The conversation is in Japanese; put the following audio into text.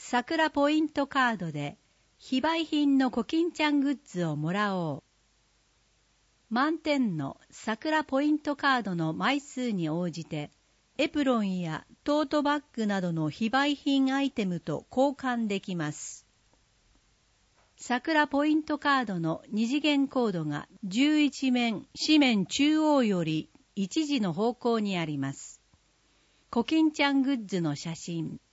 桜ポイントカードで非売品のコキンちゃんグッズをもらおう。満点の桜ポイントカードの枚数に応じて、エプロンやトートバッグなどの非売品アイテムと交換できます。桜ポイントカードの二次元コードが11面、紙面中央より1時の方向にあります。コキンちゃんグッズの写真、